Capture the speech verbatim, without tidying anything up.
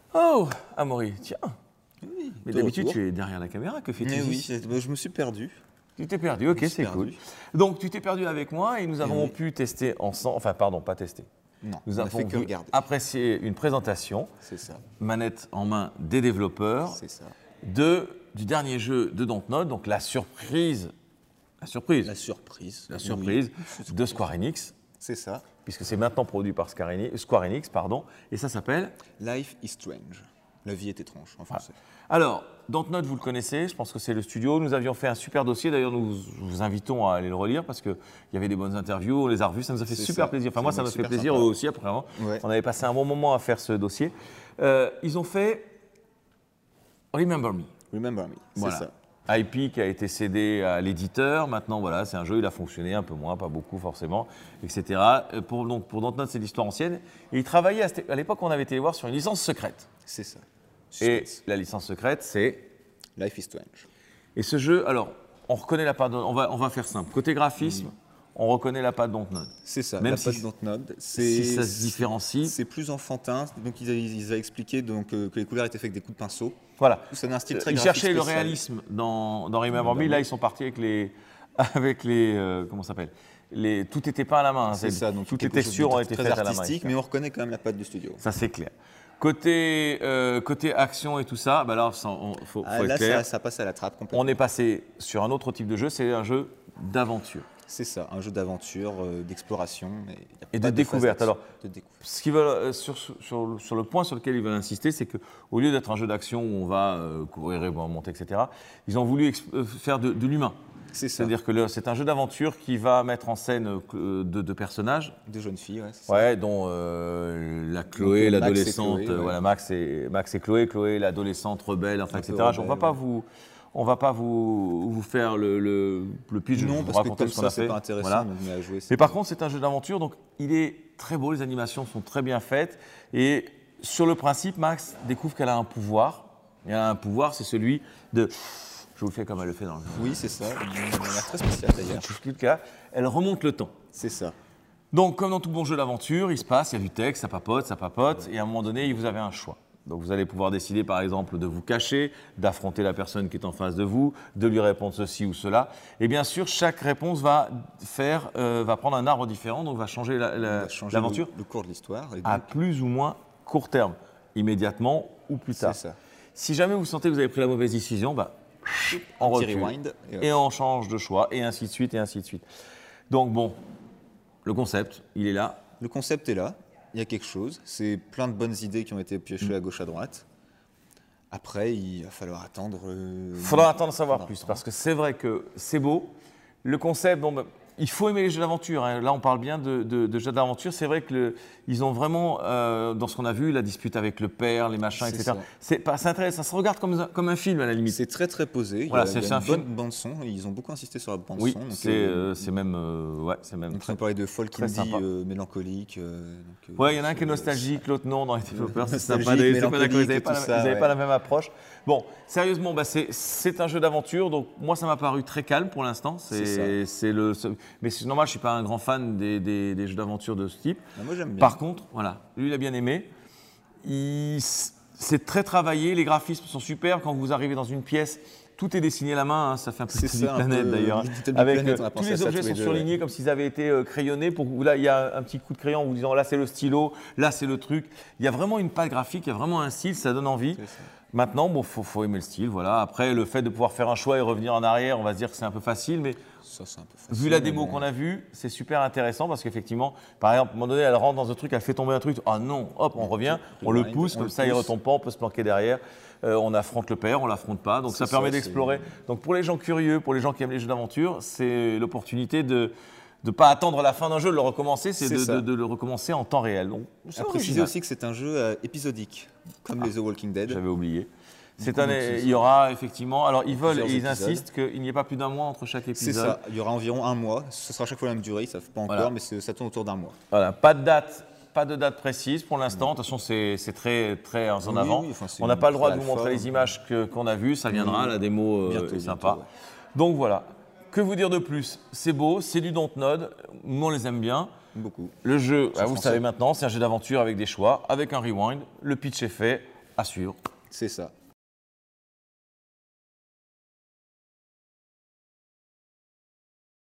Oh, Amaury, tiens. Oui, Mais de d'habitude, retour. tu es derrière la caméra. Que fais-tu Mais oui, ici? c'est- je me suis perdu. Tu t'es perdu, ok, Je me suis c'est perdu. cool. Donc, tu t'es perdu avec moi et nous avons oui. pu tester ensemble. Enfin, pardon, pas tester. Non, Nous on a avons fait que vu regarder. apprécier une présentation, C'est ça, manette en main des développeurs, c'est ça. de, du dernier jeu de Dontnod, donc la surprise, la surprise, La surprise. la surprise Oui, de Square Enix, c'est ça. puisque c'est maintenant produit par Square Enix, Square Enix, pardon, et ça s'appelle. Life is strange. La vie est étrange en français. Alors, Dontnod, vous le connaissez, je pense que c'est le studio. Nous avions fait un super dossier, d'ailleurs, nous vous invitons à aller le relire parce qu'il y avait des bonnes interviews, on les a revus, ça nous a fait C'est super ça. plaisir. Enfin, C'est moi, un ça mec m'a fait super plaisir, eux sympa. aussi, après. Hein. Ouais. On avait passé un bon moment à faire ce dossier. Euh, ils ont fait Remember Me. Remember me, c'est Voilà. ça. I P qui a été cédé à l'éditeur. Maintenant, voilà, c'est un jeu, il a fonctionné un peu moins, pas beaucoup forcément, et cetera. Euh, Pour, donc, pour Dontnod, c'est l'histoire ancienne. Et il travaillait, à, cette- à l'époque, on avait été les voir sur une licence secrète. C'est ça. Et Suspense. la licence secrète, c'est. Life is strange. Et ce jeu, alors, on reconnaît la patte. On va, on va faire simple. Côté graphisme, on reconnaît la patte Dontnod. C'est ça. Même la si- patte Dontnod, Si ça se différencie. C'est plus enfantin. Donc ils avaient, ils avaient expliqué donc, euh, que les couleurs étaient faites avec des coups de pinceau. Voilà. Ça a un style très Ils graphique cherchaient le spécial. réalisme dans, dans Remember Me. Là, ils sont partis avec les. Avec les euh, comment ça s'appelle les, Tout n'était pas à la main. hein. C'est ça. Donc Toutes quelque les chose de textures ont été très faites à la main. artistique, mais on reconnaît quand même la patte du studio. Ça, c'est clair. Côté, euh, côté action et tout ça, bah alors, il faut, Ah, faut là, être clair. ça, ça passe à la trappe complètement. On est passé sur un autre type de jeu, c'est un jeu d'aventure. C'est ça, un jeu d'aventure, euh, d'exploration. mais il y a Et pas de phase découverte. d'action. Alors, De découverte. Ce qu'ils veulent, euh, sur, sur, sur le point sur lequel ils veulent insister, c'est qu'au lieu d'être un jeu d'action où on va euh, courir et monter, et cetera, ils ont voulu exp- euh, faire de, de l'humain. C'est ça. C'est-à-dire que le- c'est un jeu d'aventure qui va mettre en scène euh, deux de personnages, Des jeunes filles, ouais. c'est ça. ouais, dont euh, la Chloé, Donc, Max et l'adolescente, Chloé, euh, ouais. voilà, Max et, Max et Chloé, Chloé, l'adolescente rebelle, enfin, Un peu et cetera. on ne va rebelle, pas ouais. vous... On va pas vous, vous faire le, le, le pitch, je vais Non, vous parce que raconter comme ce qu'on ça, a c'est fait. pas intéressant, Voilà. donc, mais à jouer, c'est Mais par contre, c'est un jeu d'aventure, donc il est très beau, les animations sont très bien faites. Et sur le principe, Max découvre qu'elle a un pouvoir. Et elle a un pouvoir, c'est celui de... Je vous le fais comme elle le fait dans le jeu. Oui, c'est ça. Elle a l'air très spéciale d'ailleurs. Tout ce cas, elle remonte le temps. C'est ça. Donc, comme dans tout bon jeu d'aventure, il se passe, il y a du texte, ça papote, ça papote, et à un moment donné, vous avez un choix. Donc, vous allez pouvoir décider, par exemple, de vous cacher, d'affronter la personne qui est en face de vous, de lui répondre ceci ou cela. Et bien sûr, chaque réponse va faire, euh, va prendre un arbre différent, donc va changer la- la- On va changer l'aventure le, le cours de l'histoire. et à donc, plus ou moins court terme, immédiatement ou plus C'est tard. ça. Si jamais vous sentez que vous avez pris la mauvaise décision, bah, on Petit recule. rewind. Et, hop. Et on change de choix, et ainsi de suite, et ainsi de suite. Donc bon, le concept, il est là. Le concept est là. Il y a quelque chose. C'est plein de bonnes idées qui ont été piochées à gauche, à droite. Après, il va falloir attendre. euh, Il faudra attendre d'en savoir faudra plus, attendre. parce que c'est vrai que c'est beau. Le concept, bon, bah, il faut aimer les jeux d'aventure. hein. Là, on parle bien de, de- de jeux d'aventure. C'est vrai qu'ils ont vraiment, euh, dans ce qu'on a vu, la dispute avec le père, les machins, C'est et cetera. ça. C'est pas- c'est intéressant. Ça se regarde comme, un- comme un film, à la limite. C'est très très posé. Il Voilà, y a, c'est- il y a c'est un une film. bonne bande son. Ils ont beaucoup insisté sur la bande Oui, son. donc, c'est euh, euh, c'est même, euh, ouais, c'est même. donc, on parlait de folk très indie sympa. euh, mélancolique. euh, donc, euh, Ouais, il y en a un qui est c'est- nostalgique, l'autre non, dans les développeurs, c'est nostalgique, sympa. des- c'est pas d'accord, Ils mélancolique n'avaient et pas, tout la- ça, ils avaient ouais. pas la même approche. Bon, sérieusement, bah, c'est- c'est un jeu d'aventure, donc moi ça m'a paru très calme pour l'instant. C'est C'est c'est le, c'est- mais c'est normal, je suis pas un grand fan des, des- des jeux d'aventure de ce type. Ah, moi j'aime bien. Par contre, voilà, lui il a bien aimé. Il- C'est très travaillé, les graphismes sont super. Quand vous arrivez dans une pièce, tout est dessiné à la main, hein, ça fait un peu C'est Little Big ça, un Planet peu, d'ailleurs. Little Big Avec Planet, euh, on a tous pensé à les ça objets tous sont les deux, surlignés comme s'ils avaient été euh, crayonnés. Pour vous, là, il y a un petit coup de crayon en vous disant là c'est le stylo, là c'est le truc. Il y a vraiment une patte graphique, il y a vraiment un style, ça donne envie. C'est ça. Maintenant, bon, faut, faut aimer le style, voilà. Après, le fait de pouvoir faire un choix et revenir en arrière, on va se dire que c'est un peu facile, mais Ça, c'est un peu facile, vu la démo mais- qu'on a vue, c'est super intéressant parce qu'effectivement, par exemple, à un moment donné, elle rentre dans un truc, elle fait tomber un truc, ah non, hop, on revient, on le Rewind, pousse, on comme le ça il pousse. retombe pas, on peut se planquer derrière, Euh, on affronte le père, on l'affronte pas, donc C'est ça permet ça, d'explorer. c'est- Donc pour les gens curieux, pour les gens qui aiment les jeux d'aventure, c'est l'opportunité de ne pas attendre la fin d'un jeu, de le recommencer, c'est C'est de, ça. de- de le recommencer en temps réel. Donc, c'est À préciser original. aussi que c'est un jeu euh, épisodique, comme les The Walking Dead. J'avais oublié. C'est coup, un, donc, c'est il y aura effectivement. Alors ils veulent Plusieurs et ils épisodes. insistent qu'il n'y ait pas plus d'un mois entre chaque C'est épisode. ça, il y aura environ un mois. Ce sera à chaque fois la même durée, ils ne savent pas encore, Voilà. mais c'est- ça tourne autour d'un mois. Voilà, pas de date, pas de date précise pour l'instant. De toute façon, c'est c'est très très en Oui, avant. oui, enfin, c'est On n'a une pas le droit de vous pré-alpha. montrer les images que- qu'on a vues. Ça viendra, la démo euh, Bientôt, est sympa. bientôt, ouais. Donc voilà. Que vous dire de plus? C'est beau, c'est du Dontnod. Nous on les aime bien. Beaucoup. Le jeu, bah, vous le français. savez maintenant, c'est un jeu d'aventure avec des choix, avec un rewind. Le pitch est fait. À suivre. C'est ça.